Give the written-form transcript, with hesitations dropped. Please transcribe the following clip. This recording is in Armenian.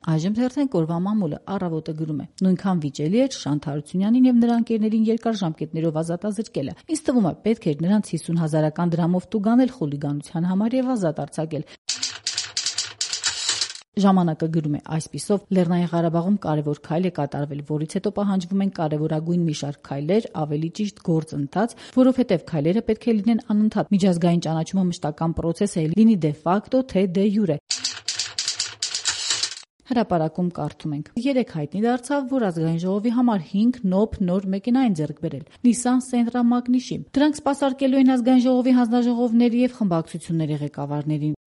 Այժմ թերթեն կորվա մամուլը առավոտը գրում է. նույնքան վիճելի էր Շանթ Հարությունյանին եւ նրա ընկերներին երկար ժամկետներով ազատազրկելը։ Ինձ թվում է պետք էր նրանց 50,000 դրամով տուգանել խուլիգանության համար եւ ազատ արձակել։ Ժամանակը գրում է. այսպիսով Լեռնային Ղարաբաղում կարևոր քայլ է կատարվել, որից հետո պահանջվում են կարևորագույն մի շարք քայլեր, ավելի ճիշտ գործընթաց, որովհետև քայլերը պետք է լինեն անընդհատ։ Միջազգային ճանաչումը մշտական պրոցես է, լինի դե ֆակտո, թե դե յուրե։ Հրապարակում կարդում ենք. 3 հայտնի դարձավ, որ ազգային ժողովի համար 5 նոփ նոր մեքենա են ձեռք բերել։ Nissan Sentra Magnishi։ Դրանք սպասարկելու են ազգային ժողովի հանձնաժողովների եւ խմբակցությունների ղեկավարներին։